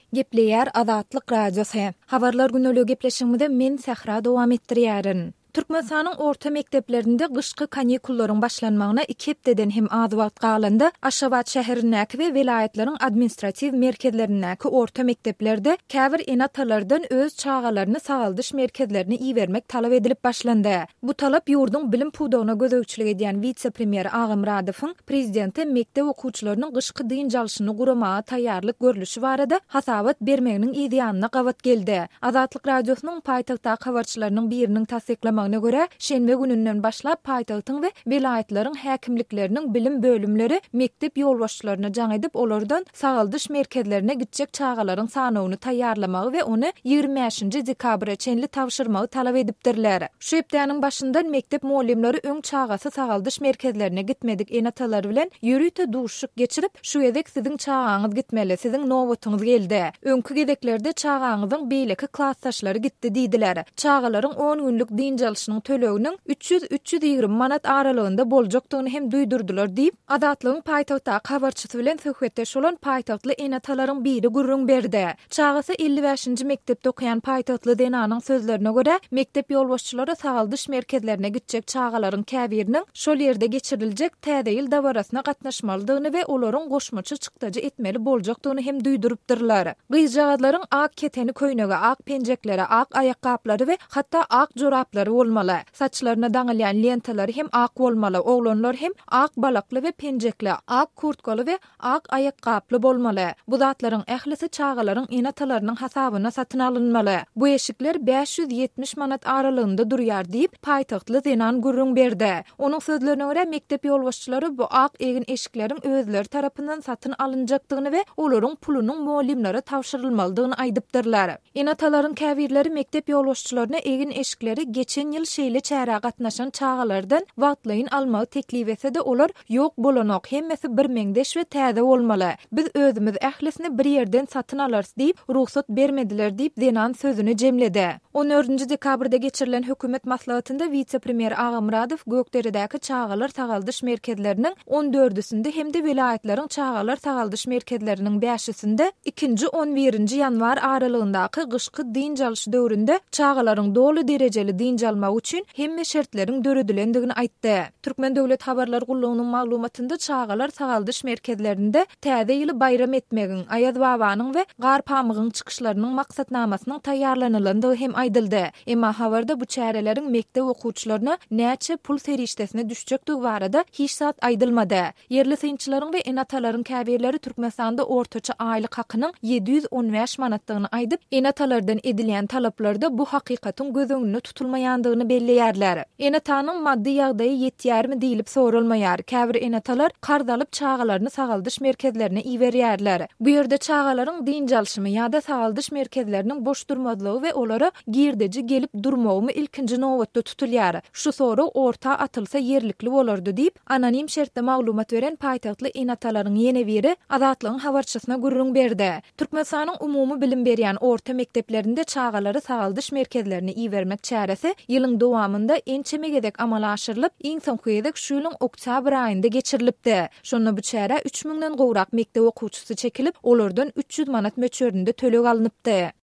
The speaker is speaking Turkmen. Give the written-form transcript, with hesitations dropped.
Gepleýär Azatlyk Radiosu. Habarlar günölügi gepleşigimizde men Sahra dowam etdirýärin. Türkmenistanyň orta mekdeplerinde gyşky kanikullaryň başlanmagyna 2 hepdeden hem az wagt galandy. Aşgabat şäherindäki we welaýatlanyň administrativ merkezlerindäki orta mekdeplerde käbir enatalardan öz çağalaryny sagaldyş merkezlerine iýermek talap edilip başlandy. Bu talap ýurdun bilim puwdagyna gözegçilik edýän witse-premier Agam Radowyň prezidenti mektep okuwçylarynyň gyşky dyn jalşyny guramaga taýýarlyk görülüşi barada hasabat bermeginiň ideýanyna gawat geldi. Azatlyk Radiosynyň paýtagtda habarçylarynyň biriniň tasdiklamagyna göre şenbe gününden başlap paýtagtyň we welaýatlaryň häkimlikleriniň bilim bölümleri mektep ýolbaşçylaryna jaň edip olardan sagaldyş merkezlerine gitjek çağalaryň sanawyny taýýarlamagy we ony 25-nji dekabra çenli tapşyrmagy talap edipdirler. Şu hepdäniň başyndan mektep muallimleri öň çağasy sagaldyş merkezlerine gitmedik enatalar bilen ýürüýte duşuk geçirip şu edek siziň çağaňyz gitmeli, siziň nowatyňyz geldi. Öňkü gedeklerde çağaňyzyň beýleki klasdaşlary gitdi diýdiler. Çağalaryň 10 günlük dyn jalşynyň töleginiň 300-320 manat aralygynda boljakdygyny hem duýdurdular diýip Azatlygyň paýtagtda habarçysy bilen söhbetdeş bolan paýtagtly enatalaryň biri gurrun berdi. Çağasy 55-nji mektepde okuyan paýtagtly denanyň sözlerine göre mektep ýolbaşçylary sagaldyş merkezlerine gitjek çağalaryň käbiriniň şol ýerde geçiriljek täze ýyl dawarasyna gatnaşmalydygyny we olaryň goşmaçy çykdaja etmeli boljakdygyny hem duýdurupdyrlar. Gyýjagadlaryň ak keteni köýnegi, ak penjeklere, ak aýakgaplary we hatda ak joraplary bolmaly. Saçlaryna daňylýan lentalary hem ak bolmaly. Oglanlar hem ak balakly we penjekli, ak kurtkaly we ak aýakgaply bolmaly. Bu zatlaryň ählisi çağalaryň enatalarynyň hasabyna satyn alynmaly. Bu eşikler 570 manat aralygynda durýar diýip paýtagtly denan gurrun berdi. Onuň sözlerine görä mektep ýolbaşçylary bu ak egin eşikleriň özleri tarapyndan satyn alynjakdygyny we olaryň pulunyň muallimlere tapşyrylmalydygyny aýdypdyrlar. Enatalaryň käbirleri mektep ýolbaşçylaryna egin eşikleri geçen ýyl şeýle çäre gatnaşan çağalardan wagtlaýyn almagy teklip etse-de olar ýok bolanok hemmesi bir meňdeş we täze bolmaly. Biz özümiz ählisini bir ýerden satyn alars diýip ruhsat bermediler diýip denan sözüni jemledi. 14-nji dekabrda geçirilen hökümet maslahatynda witse-premier Agam Radow Gökderedäki çağalar sagaldyş merkezleriniň 14-sinde hem de welaýatlaryň çağalar sagaldyş merkezleriniň 5-sinde 2-11-nji ýanwar aralygyndaky gyşky dyn jalşy döwründe çağalaryň dolu derejeli dyn jalmagy üçin hemme şertleriň döredilendigini aýtdy. Türkmen Döwlet Habarlar Gullugynyň maglumatynda çağalar sagaldyş merkezlerinde täze ýyly bayram etmegiň, Aýaz babanyň we Gar pamygyň çykyşlarynyň maksatnamasynyň taýýarlanylandygy hem aýdyldy. Emma habarda bu çäreleriň mektep okuwçylaryna näçe pul serişdesine düşjekdigi barada hiç zat aýdylmady. Yerli synçylaryň we enatalaryň käbirleri Türkmenistanda ortaça aýlyk hakynyň 715 manatdygyny aýdyp, enatalardan edilýän talaplarda bu hakykatyň göz öňünde tutulmaýandygyny belleýärler. Enatanyň maddi ýagdaýy ýetýärmi diýilip sorulmaýar. Käbir enatalar qarz alyp çağalaryny sagaldyş merkezlerine iýerýärler. Bu ýerde çağalaryň dyn jalşymy ýa-da sagaldyş merkezleriniň boş durmadlygy we olara girdeji gelip durmagymy ilkinji nowatda tutulýar. Şu soru orta atylsa ýerlikli bolardy diýip anonim şertde maglumat beren paýtagtly enatalaryň ýene biri Azatlygyň habarçysyna gurrun berdi. Türkmenistanyň umumy bilim berýän orta mekteplerinde çağalary sagaldyş merkezlerine iýermek çäresi ýylyň dowamında ençemegedek amala aşyrylyp, iň soňky şu ýylyň oktyabr aýynda geçirilipdi. Şonda bu çäre 3000-den gowrak mektep okuwçysy çekilip, olardan 300 manat möçberinde töleg alınıpdy.